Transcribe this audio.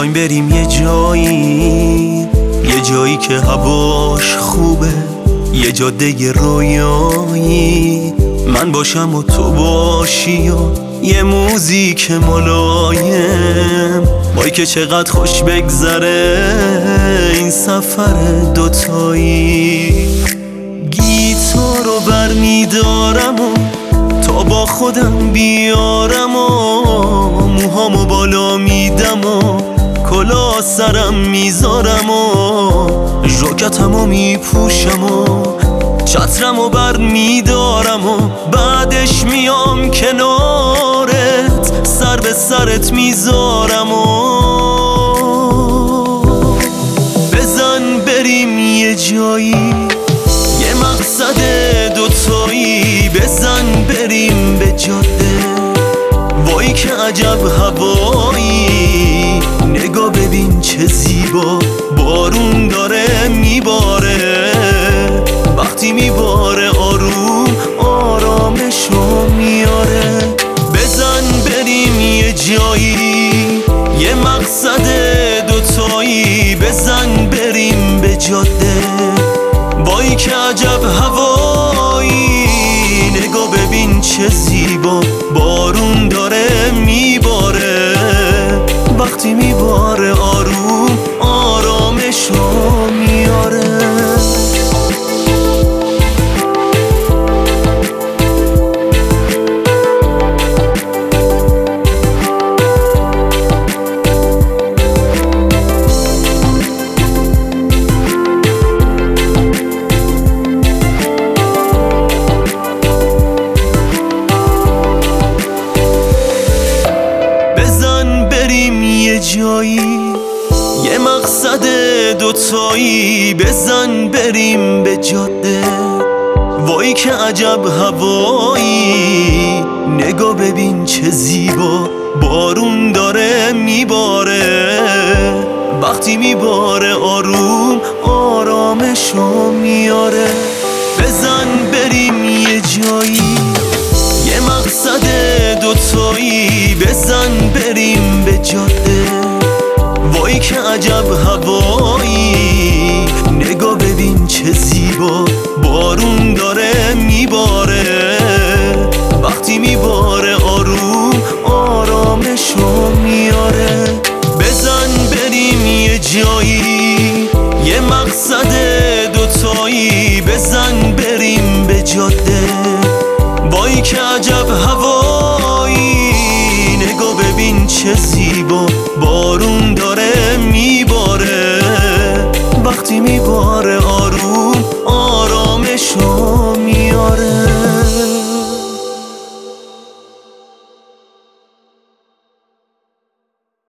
بیایم بریم یه جایی که هواش خوبه، یه جاده رویایی، من باشم و تو باشی و یه موزیک ملایم، وای که چقدر خوش بگذره این سفر دوتایی. گیتار رو برمیدارم و تا با خودم بیارم و موهامو بالا میدم و کلاه سرم میذارم و ژاکتمو میپوشم و چترمو بر میدارم و بعدش میام کنارت سر به سرت میذارم و بزن بریم یه جایی، یه مقصد دوتایی، بزن بریم به جاده، وای که عجب هوایی، نگاه ببین چه زیبا، بارون داره میباره، وقتی میباره آروم آرامشو میاره. بزن بریم یه جایی، یه مقصد دوتایی، بزن بریم به جاده، وای که عجب هوایی، نگاه ببین چه زیبا، بارون داره میباره، وقتی میباره آروم آرامشو میاره. یه مقصد دوتایی، بزن بریم به جاده، وای که عجب هوایی، نگاه ببین چه زیبا، بارون داره میباره، وقتی میباره آروم آرامشو میاره. بزن بریم یه جایی، یه مقصد دوتایی، بزن بریم به جاده، وای که عجب هوایی، نگاه ببین چه زیبا، بارون داره میباره، وقتی میباره آروم آرامشو میاره. بزن بریم یه جایی، یه مقصد دوتایی، بزن بریم به جاده، وای که عجب هوایی، نگاه ببین چه زیبا، بارون داره میباره، وقتی میباره آروم